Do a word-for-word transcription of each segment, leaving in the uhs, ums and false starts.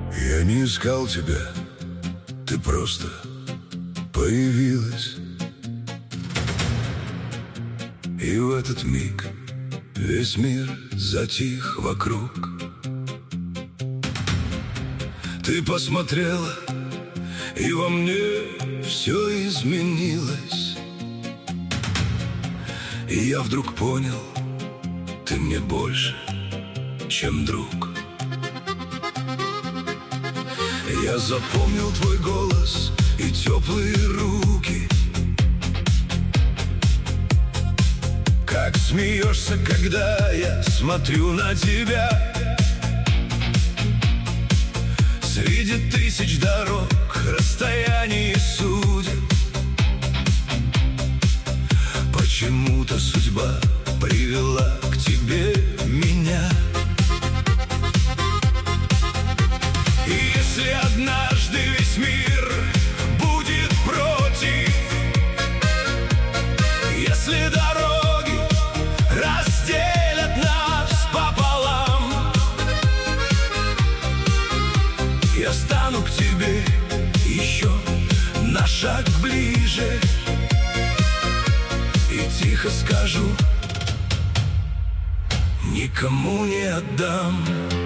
Я не искал тебя, ты просто появилась. И в этот миг весь мир затих вокруг. Ты посмотрела, и во мне все изменилось. И я вдруг понял, ты мне больше, чем друг. Я запомнил твой голос и теплые руки, как смеешься, когда я смотрю на тебя. Среди тысяч дорог, расстояний и судеб, почему-то судьба привела к тебе меня. И если однажды весь мир будет против, если дороги разделят нас пополам, я стану к тебе еще на шаг ближе и тихо скажу: никому не отдам.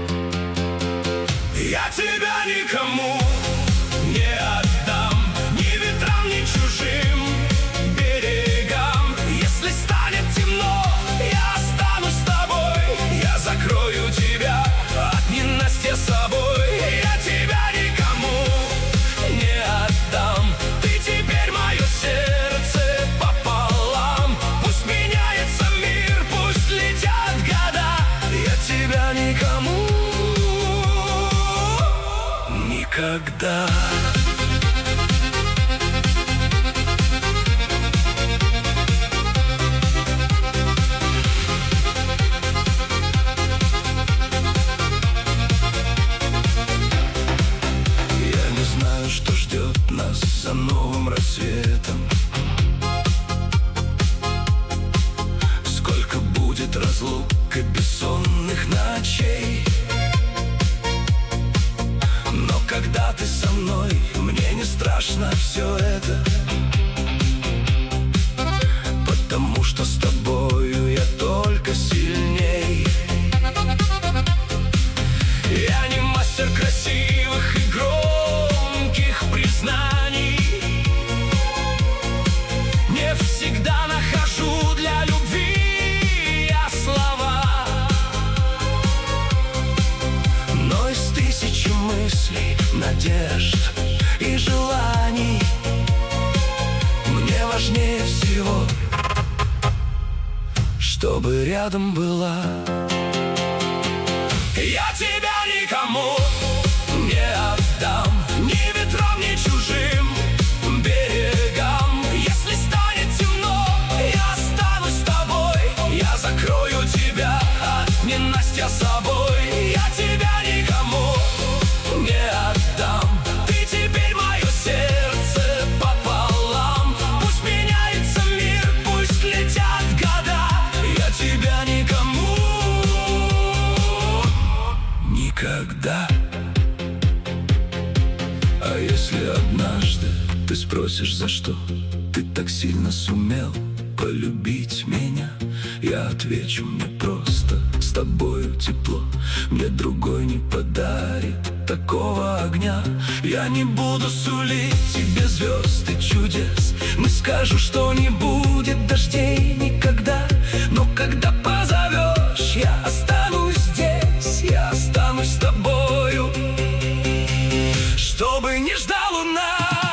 Я тебя никому не отдам, ни ветрам, ни чужим берегам. Если станет темно, я останусь с тобой, я закрою тебя от ненастья собой. Я тебя никому не отдам, ты теперь мое сердце пополам. Пусть меняется мир, пусть летят года, я тебя никому никогда. Я не знаю, что ждет нас за новым рассветом, сколько будет разлук и бессонных ночей. Но когда ты со мной, мне не страшно все это, потому что с тобою я только сильней. Я не мастер красивых и громких признаний, не всегда нахожу для любви я слова, но из тысячи мыслей, надежд и желаний мне важнее всего, чтобы рядом была. Я тебя никому не отдам, ни ветрам, ни чужим берегам. Если станет темно, я останусь с тобой, я закрою тебя от ненастья собой. Я тебя никому не отдам, ты теперь мое сердце пополам. Пусть меняется мир, пусть летят года, я тебя никому никогда. А если однажды ты спросишь, за что ты так сильно сумел полюбить меня, я отвечу: мне просто с тобою тепло, мне другой не подарит такого огня. Я не буду сулить тебе звезд и чудес, не скажу, что не будет дождей никогда, но когда позовешь, я останусь здесь, я останусь с тобою, чтобы не ждал у нас.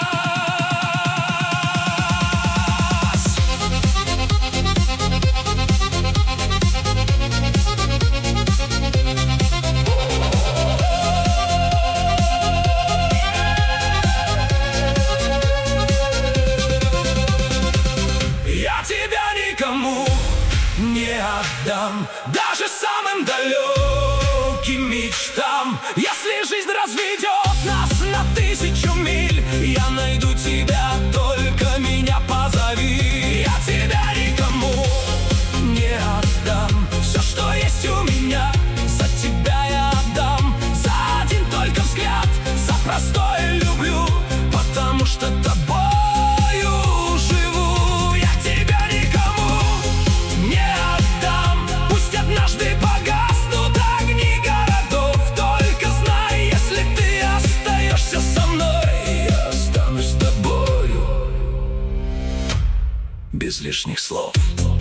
Я тебя никому не отдам, даже самым далеким мечтам. Если жизнь разведет нас на тысячу миль, я найду тебя, только меня позови. Я тебя никому не отдам, все, что есть у меня, за тебя я отдам, за один только взгляд без лишних слов.